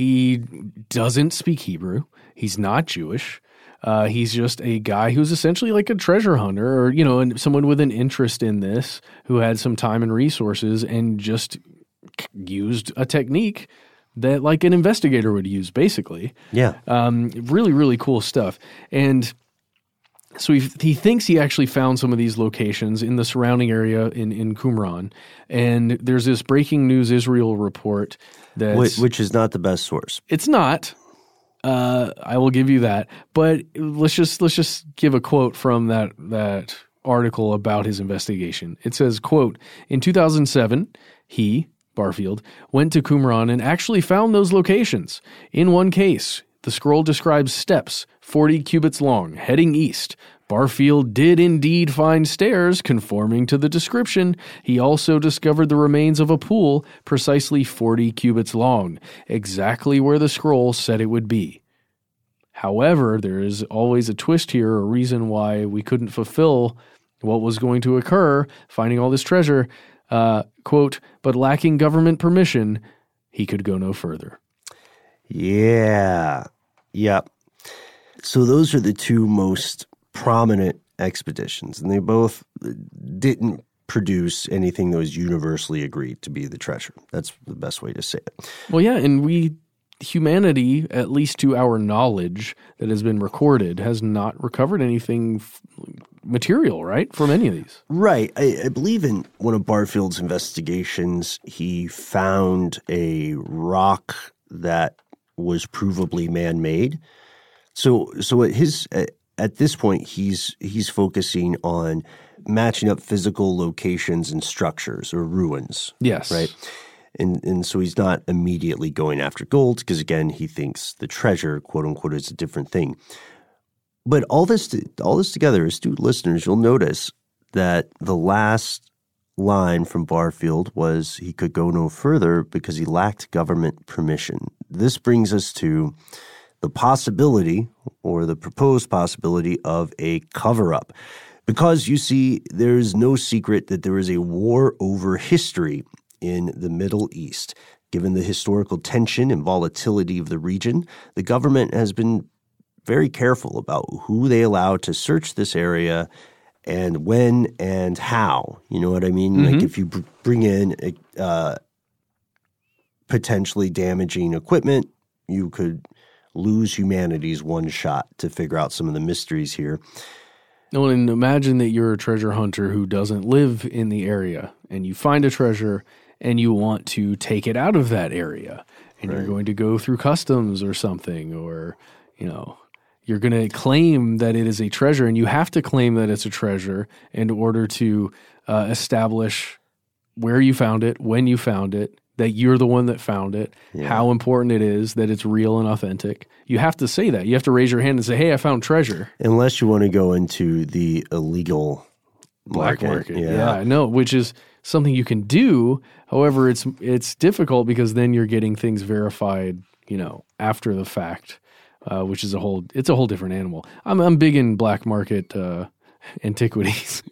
doesn't speak Hebrew. He's not Jewish. He's just a guy who's essentially like a treasure hunter or, and someone with an interest in this who had some time and resources and just used a technique that like an investigator would use, basically. Yeah. Really, really cool stuff. And so he thinks he actually found some of these locations in the surrounding area in Qumran. And there's this Breaking News Israel report that which is not the best source. It's not. I will give you that. But let's just give a quote from that article about his investigation. It says, quote, "In 2007, he, Barfield, went to Qumran and actually found those locations. In one case, the scroll describes steps 40 cubits long, heading east. Barfield did indeed find stairs conforming to the description. He also discovered the remains of a pool precisely 40 cubits long, exactly where the scroll said it would be. However, there is always a twist here, a reason why we couldn't fulfill what was going to occur, finding all this treasure. Quote, but lacking government permission, he could go no further." Yeah. Yep. So those are the two most prominent expeditions, and they both didn't produce anything that was universally agreed to be the treasure. That's the best way to say it. Well, yeah, and humanity, at least to our knowledge that has been recorded, has not recovered anything material, right, from any of these. Right. I believe in one of Barfield's investigations, he found a rock that was provably man-made. So at this point, he's focusing on matching up physical locations and structures or ruins. Yes. Right. And so he's not immediately going after gold because, again, he thinks the treasure, quote unquote, is a different thing. But all this together, astute listeners, you'll notice that the last line from Barfield was he could go no further because he lacked government permission. This brings us to the possibility or the proposed possibility of a cover-up. Because, you see, there is no secret that there is a war over history in the Middle East. Given the historical tension and volatility of the region, the government has been very careful about who they allow to search this area and when and how. You know what I mean? Mm-hmm. Like if you bring in potentially damaging equipment, you could lose humanity's one shot to figure out some of the mysteries here. No, and imagine that you're a treasure hunter who doesn't live in the area, and you find a treasure and you want to take it out of that area, and You're going to go through customs or something, or, you're going to claim that it is a treasure, and you have to claim that it's a treasure in order to establish where you found it, when you found it, that you're the one that found it, how important it is, that it's real and authentic. You have to say that. You have to raise your hand and say, hey, I found treasure. Unless you want to go into the illegal black market. Yeah, I know, which is something you can do. However, it's difficult because then you're getting things verified, after the fact, which is a whole different animal. I'm big in black market antiquities.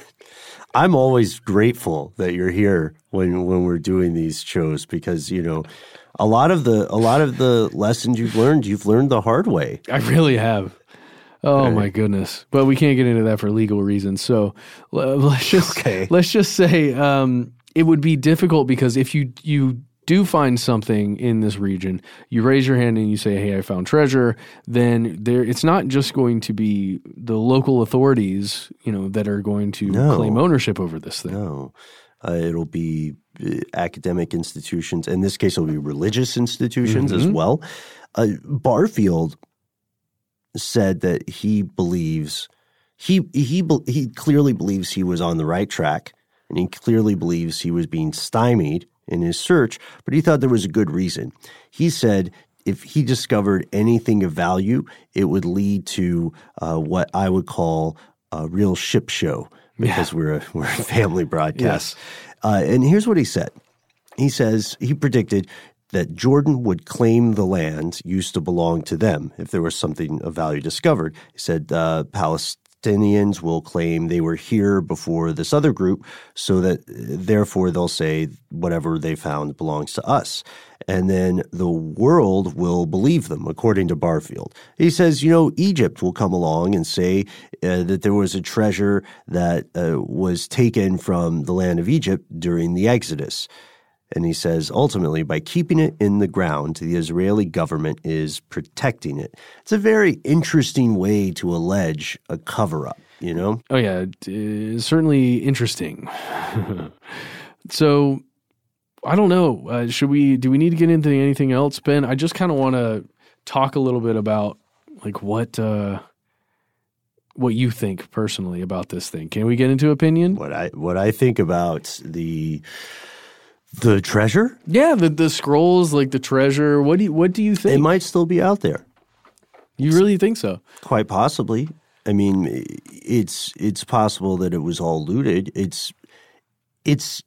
I'm always grateful that you're here when we're doing these shows because, a lot of the lessons you've learned the hard way. I really have. Oh my goodness. But we can't get into that for legal reasons. So let's just say it would be difficult because if you do find something in this region, you raise your hand and you say, hey, I found treasure, then it's not just going to be the local authorities, that are going to claim ownership over this thing. No. It'll be academic institutions. In this case, it'll be religious institutions as well. Barfield said that he believes he clearly believes he was on the right track, and he clearly believes he was being stymied in his search, but he thought there was a good reason. He said if he discovered anything of value, it would lead to what I would call a real ship show because we're a family broadcast. Yes. And here's what he said. He says he predicted that Jordan would claim the land used to belong to them if there was something of value discovered. He said Palestinians will claim they were here before this other group, so that therefore they'll say whatever they found belongs to us. And then the world will believe them, according to Barfield. He says, Egypt will come along and say that there was a treasure that was taken from the land of Egypt during the Exodus. And he says, ultimately, by keeping it in the ground, the Israeli government is protecting it. It's a very interesting way to allege a cover-up, Oh, yeah. Certainly interesting. So, I don't know. Do we need to get into anything else, Ben? I just kind of want to talk a little bit about, what you think personally about this thing. Can we get into opinion? What I think about the treasure? Yeah, the scrolls, the treasure. What do you think? It might still be out there. You really think so? Quite possibly. I mean, it's possible that it was all looted. It's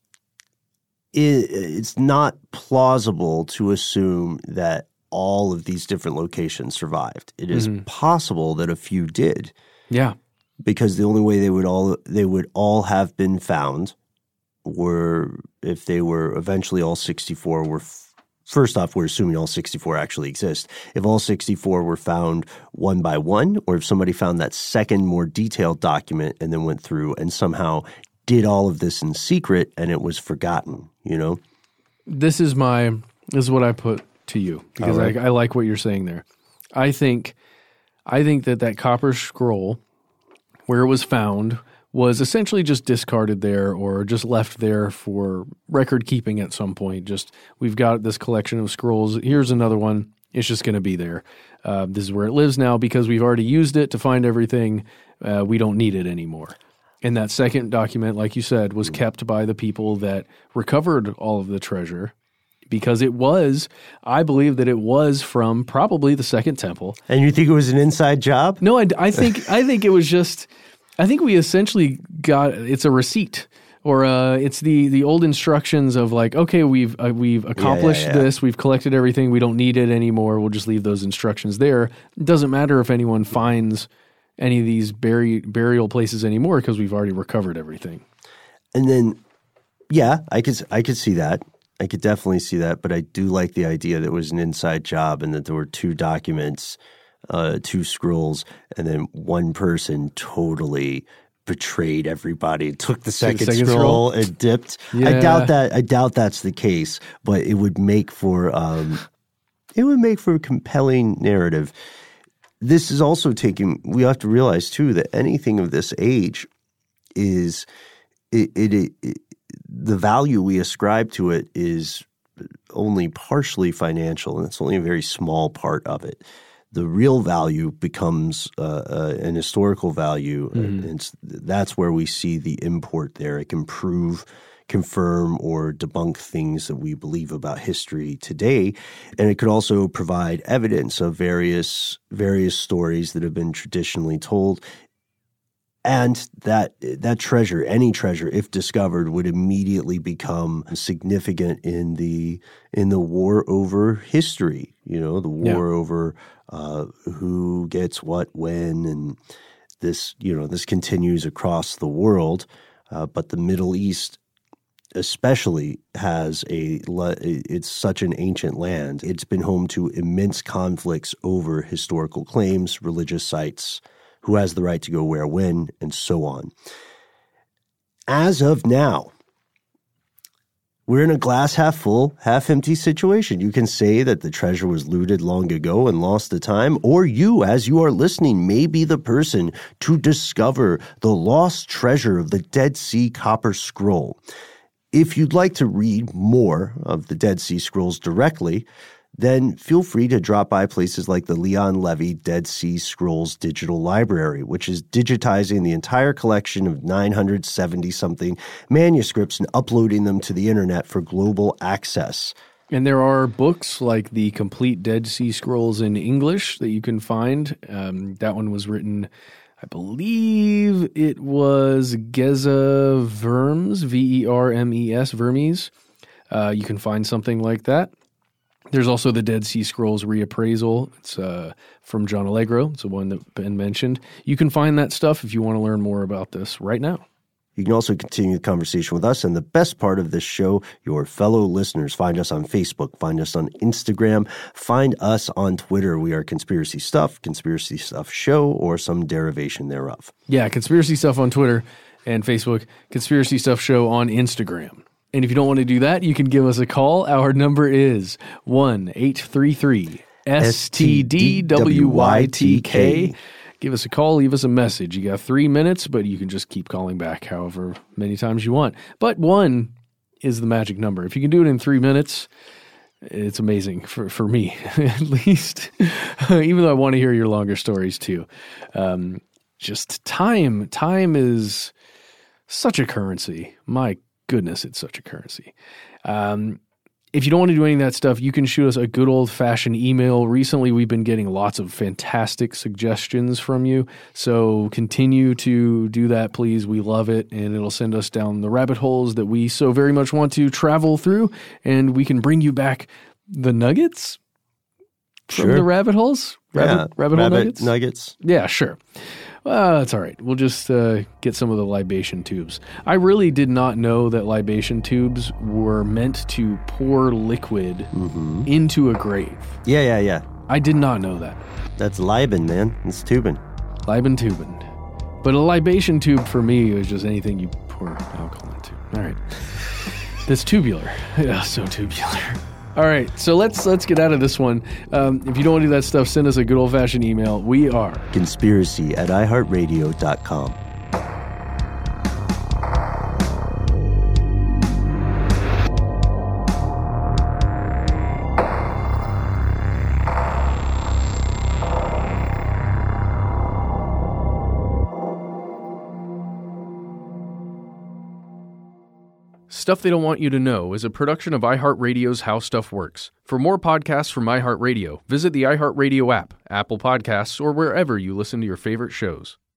not plausible to assume that all of these different locations survived. It is possible that a few did. Yeah. Because the only way they would all have been found were if they were eventually all 64 were first off, we're assuming all 64 actually exist. If all 64 were found one by one, or if somebody found that second more detailed document and then went through and somehow did all of this in secret and it was forgotten, This is what I put to you because All right. I like what you're saying there. I think that copper scroll, where it was found, was essentially just discarded there or just left there for record keeping at some point. Just, we've got this collection of scrolls. Here's another one. It's just going to be there. This is where it lives now because we've already used it to find everything. We don't need it anymore. And that second document, like you said, was kept by the people that recovered all of the treasure because I believe that it was from probably the Second Temple. And you think it was an inside job? No, I think it was just, I think we essentially got, it's a receipt or it's the old instructions of like, okay, we've accomplished this, we've collected everything, we don't need it anymore, we'll just leave those instructions there. It doesn't matter if anyone finds any of these burial places anymore because we've already recovered everything. And then, yeah, I could see that. I could definitely see that, but I do like the idea that it was an inside job and that there were 2 documents, 2 scrolls, and then one person totally betrayed everybody, took the second scroll and dipped. Yeah. I doubt that's the case, but it would make for a compelling narrative. This is also we have to realize too that anything of this age is the value we ascribe to it is only partially financial, and it's only a very small part of it. The real value becomes an historical value, and that's where we see the import there. It can prove, confirm, or debunk things that we believe about history today, and it could also provide evidence of various stories that have been traditionally told. And that treasure, any treasure, if discovered, would immediately become significant in the war over history. You know, the war over who gets what when, and this continues across the world. But the Middle East, especially, it's such an ancient land. It's been home to immense conflicts over historical claims, religious sites, who has the right to go where, when, and so on. As of now, we're in a glass half full, half empty situation. You can say that the treasure was looted long ago and lost to time, or you, as you are listening, may be the person to discover the lost treasure of the Dead Sea Copper Scroll. If you'd like to read more of the Dead Sea Scrolls directly, then feel free to drop by places like the Leon Levy Dead Sea Scrolls Digital Library, which is digitizing the entire collection of 970-something manuscripts and uploading them to the internet for global access. And there are books like the Complete Dead Sea Scrolls in English that you can find. That one was written, I believe it was Geza Vermes, Vermes, Vermes. You can find something like that. There's also the Dead Sea Scrolls Reappraisal. It's from John Allegro. It's the one that Ben mentioned. You can find that stuff if you want to learn more about this right now. You can also continue the conversation with us, and the best part of this show, your fellow listeners. Find us on Facebook, find us on Instagram, find us on Twitter. We are Conspiracy Stuff Show, or some derivation thereof. Yeah, Conspiracy Stuff on Twitter and Facebook, Conspiracy Stuff Show on Instagram. And if you don't want to do that, you can give us a call. Our number is 1-833-STDWYTK. Give us a call, leave us a message. You got 3 minutes, but you can just keep calling back however many times you want. But 1 is the magic number. If you can do it in 3 minutes, it's amazing for me, at least. Even though I want to hear your longer stories too. Just time. Time is such a currency. My goodness, it's such a currency. If you don't want to do any of that stuff, you can shoot us a good old-fashioned email. Recently, we've been getting lots of fantastic suggestions from you, so continue to do that, please. We love it, and it'll send us down the rabbit holes that we so very much want to travel through, and we can bring you back the nuggets from the rabbit holes. Rabbit hole nuggets? Yeah, sure. Well, that's all right. We'll just get some of the libation tubes. I really did not know that libation tubes were meant to pour liquid into a grave. Yeah. I did not know that. That's Liben, man. It's tubing. Liben tubing. But a libation tube for me is just anything you pour alcohol into. All right. That's tubular. Yeah, so tubular. All right, so let's get out of this one. If you don't want to do that stuff, send us a good old-fashioned email. We are conspiracy@iheartradio.com. Stuff They Don't Want You to Know is a production of iHeartRadio's How Stuff Works. For more podcasts from iHeartRadio, visit the iHeartRadio app, Apple Podcasts, or wherever you listen to your favorite shows.